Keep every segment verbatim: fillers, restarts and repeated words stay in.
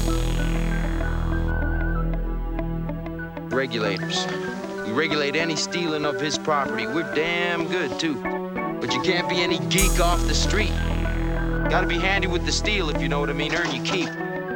Regulators. We regulate any stealing of his property. We're damn good, too. But you can't be any geek off the street. Gotta be handy with the steel, if you know what I mean. Earn your keep.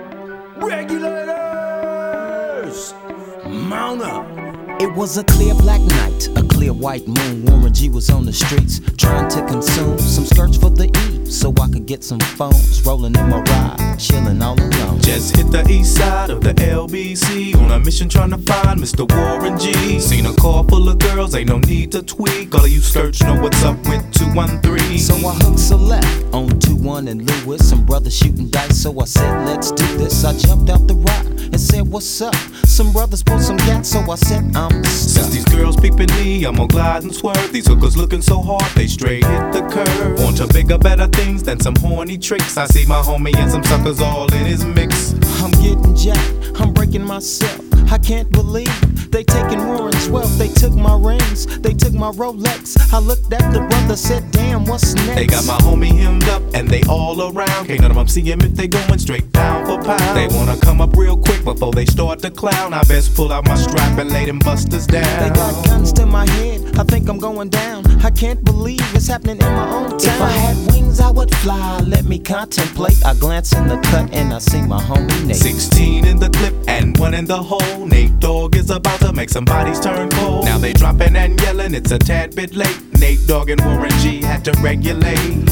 Regulators! Mount up! It was a clear black night, a clear white moon. Warren G was on the streets, trying to consume some skirts for the E, so I could get some phones. Rolling in my ride, chilling all alone. Just hit the east side of the L B C, on a mission trying to find Mister Warren G. Seen a car full of girls, ain't no need to tweak. All of you skirts know what's up with two one three. So I hooked select on two one and Lewis. Some brothers shooting dice, so I said, let's do this. I jumped out the ride and said, what's up? Some brothers pulled some gas, so I said, I'm stuck. Since these girls peeping me, I'm gonna glide and swerve. These hookers looking so hard, they straight hit the curve. Want to bigger, better things than some horny tricks. I see my homie and some suckers all in his mix. I'm getting jacked, I'm breaking myself. I can't believe they taking Warren's wealth. They took my rings, they took my Rolex. I looked at the brother, said, damn, what's next? They got my homie hemmed up and they all around. Can't none of them see him if they going straight pound for pound. They wanna come up real quick before they start to clown. I best pull out my strap and lay them busters down. They got guns to my head, I think I'm going down. I can't believe it's happening in my own town. If I had wings, I would fly, let me contemplate. I glance in the cut and I see my homie Nate. Sixteen in the clip and one in the hole. Nate Dogg is about to make some bodies turn cold. Now they dropping and yelling, it's a tad bit late. Nate Dogg and Warren G had to regulate.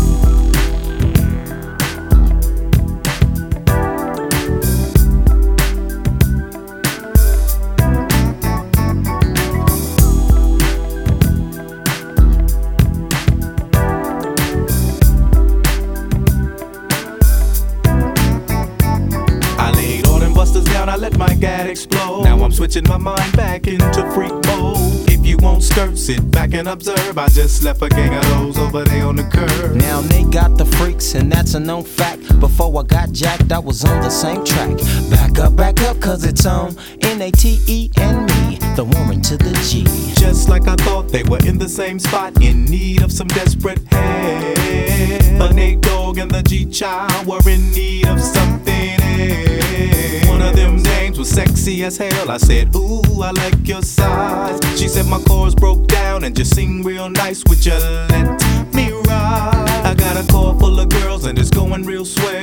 I let my gad explode. Now I'm switching my mind back into freak mode. If you won't skirt, sit back and observe. I just left a gang of those over there on the curb. Now they got the freaks and that's a known fact. Before I got jacked, I was on the same track. Back up, back up, cause it's on N A T E and me, the Warren to the G. Just like I thought, they were in the same spot, in need of some desperate help. But Nate Dogg and the G-Child were in need of something else. One of them dames was sexy as hell. I said, ooh, I like your size. She said my chords broke down and just sing real nice. Would you let me ride? I got a car full of girls and it's going real swell.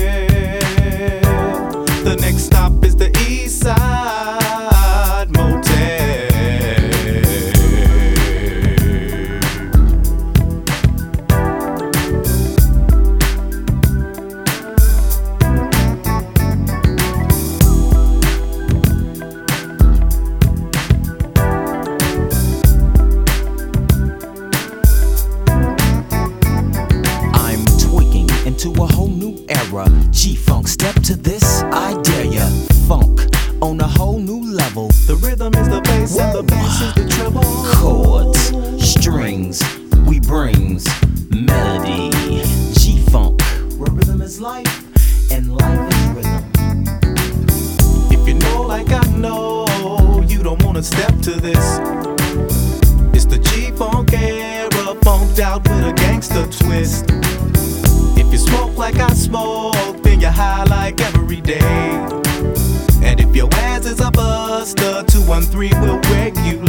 The next stop is the East Side Motel. To a whole new era, G-Funk, step to this, I dare ya. Funk on a whole new level. The rhythm is the bass and the bass is the treble. Chords, strings, we brings melody. G-Funk, where rhythm is life and life is rhythm. If you know like I know, you don't wanna step to this. It's the G-Funk era, funked out with a gangster twist. If you smoke like I smoke, then you're high like every day. And if your ass is a buster, two one three will regulate.